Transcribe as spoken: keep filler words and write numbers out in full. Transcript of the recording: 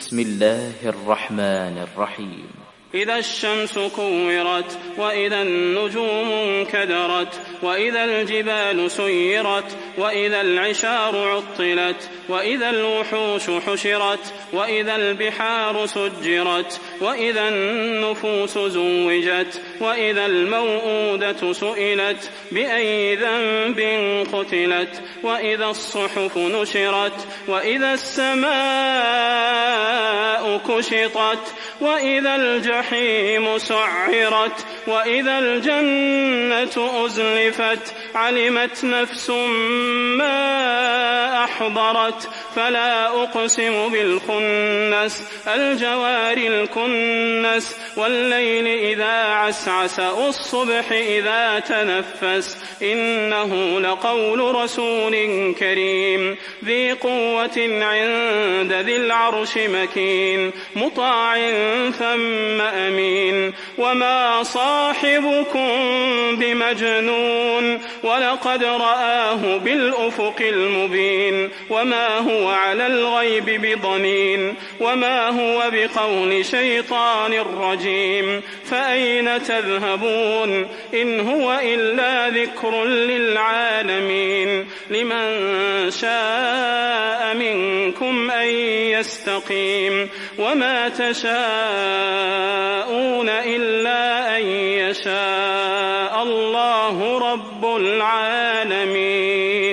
بسم الله الرحمن الرحيم إذا الشمس كورت وإذا النجوم انكدرت وإذا الجبال سيرت وإذا العشار عطلت وإذا الوحوش حشرت وإذا البحار سجرت وإذا النفوس زوجت وإذا الموءودة سئلت بأي ذنب قتلت وإذا الصحف نشرت وإذا السماء كشطت وإذا الجحيم سعرت وإذا الجنة أزلفت علمت نفس ما أحضرت فلا أقسم بالخنس الجوار الكنس والليل إذا عسعس والصبح إذا تنفس إنه لقول رسول كريم ذي قوة عند ذي العرش مكين مطاع ثم أمين وما صاحبكم بمجنون ولقد رآه بالأفق المبين وما هو على الغيب بضنين وما هو بقول شيطان رجيم فأين تذهبون إن هو إلا ذكر للعالمين لمن شاء منكم أن يستقيم وما تشاءون إلا أن يشاء الله رب العالمين.